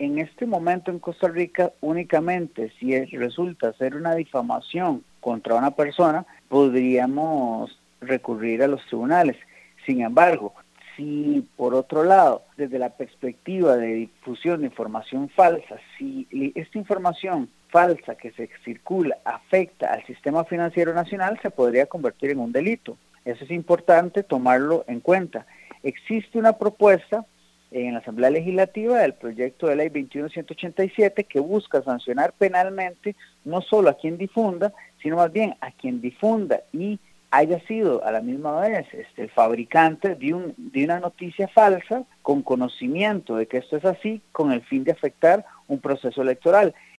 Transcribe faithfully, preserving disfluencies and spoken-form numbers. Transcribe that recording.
En este momento en Costa Rica, únicamente si es, resulta ser una difamación contra una persona, podríamos recurrir a los tribunales. Sin embargo, si por otro lado, desde la perspectiva de difusión de información falsa, si esta información falsa que se circula afecta al sistema financiero nacional, se podría convertir en un delito. Eso es importante tomarlo en cuenta. Existe una propuesta en la Asamblea Legislativa del proyecto de ley veintiuno ciento ochenta y siete que busca sancionar penalmente no solo a quien difunda, sino más bien a quien difunda y haya sido a la misma vez este, el fabricante de, un, de una noticia falsa con conocimiento de que esto es así, con el fin de afectar un proceso electoral.